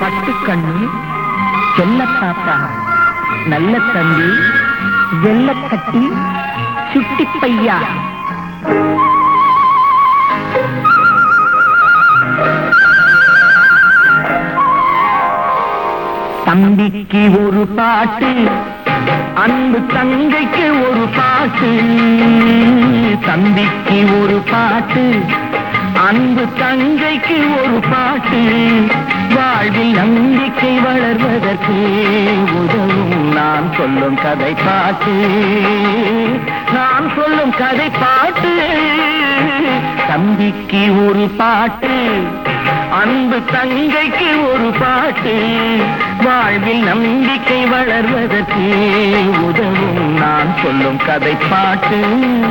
பட்டுக்கண்ணு, செல்லத்தாத்தா, நல்ல தம்பி, வெள்ளக்கட்டி, சுட்டி பையா. தம்பிக்கு ஒரு பாட்டு, அன்பு தங்கைக்கு ஒரு பாட்டு. தம்பிக்கு ஒரு பாட்டு, அன்பு தங்கைக்கு ஒரு பாட்டு. வாழ்வில் நம்பிக்கை வளர்வதற்கு உதவும் நான் சொல்லும் கதை பாட்டு. நான் சொல்லும் கதை பாட்டு. தம்பிக்கு ஒரு பாட்டு, அன்பு தங்கைக்கு ஒரு பாட்டு. வாழ்வில் நம்பிக்கை வளர்வதற்கு உதவும் நான் சொல்லும் கதை பாட்டு.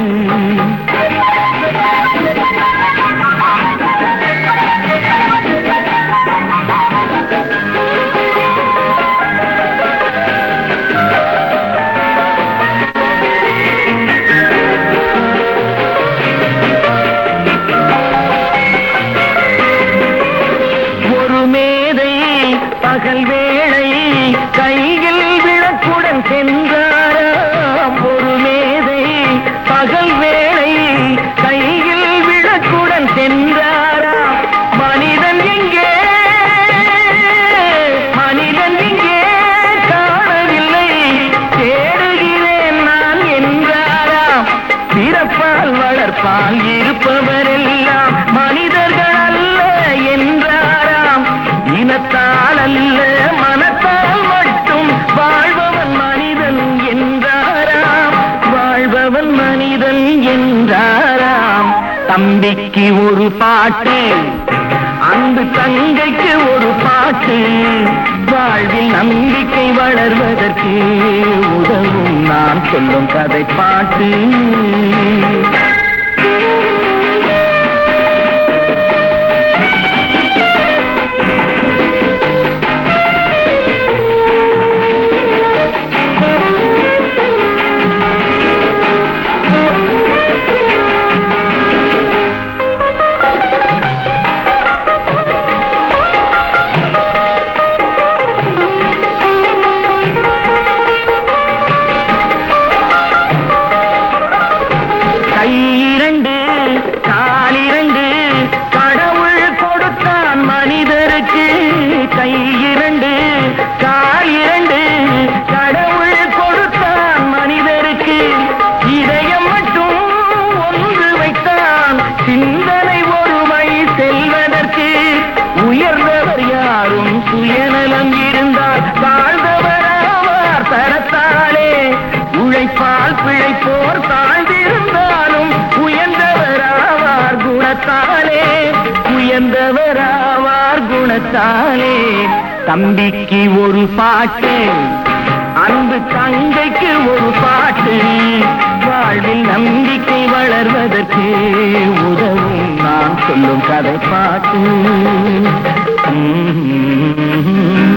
பகல் வேளை கையில் விளக்குடன் சென்றாராம். ஒரு மேதை பகல் வேளை கையில் விளக்குடன் சென்றாராம். மனிதன் எங்கே, மனிதன் எங்கே காணவில்லை, தேடுகிறேன் நான் என்றாராம். பிறப்பால் வளர்ப்பால் இருப்பவரெல்லாம் மனிதர்கள் அல்ல என்றாராம். இனத்தால் அல்ல மனத்தால் மட்டும் வாழ்பவன் மனிதன் என்றாராம். வாழ்பவன் மனிதன் என்றாராம். தம்பிக்கு ஒரு பாட்டு, அன்பு தங்கைக்கு ஒரு பாட்டு. வாழ்வில் நம்பிக்கை வளர்வதற்கு உதவும் நான் சொல்லும் கதை பாட்டு. கையிரண்டு காலிரண்டு கடவுள் கொடுத்தான் மனிதருக்கு. கையிரண்டு காலிரண்டு கடவுள் கொடுத்தான் மனிதருக்கு. இதயம் மட்டும் ஒன்று வைத்தான் சிந்தனை ஒருமை செல்வதற்கு. உயர்ந்தவர் யாரும் சுயநலம் இருந்தால் வாழ்ந்தவராவார் தரத்தாலே. உழைப்பால் பிழைப்போர் தாழ்ந்திருந்தாலும் உயர்ந்தவராவார் குணத்தாலே. உயர்ந்தவராவார் குணத்தாலே. தம்பிக்கு ஒரு பாட்டு, அன்பு தங்கைக்கு ஒரு பாட்டு. வாழ்வில் நம்பிக்கை வளர்வதற்கு உதவும் நான் சொல்லும் கதை பாட்டு.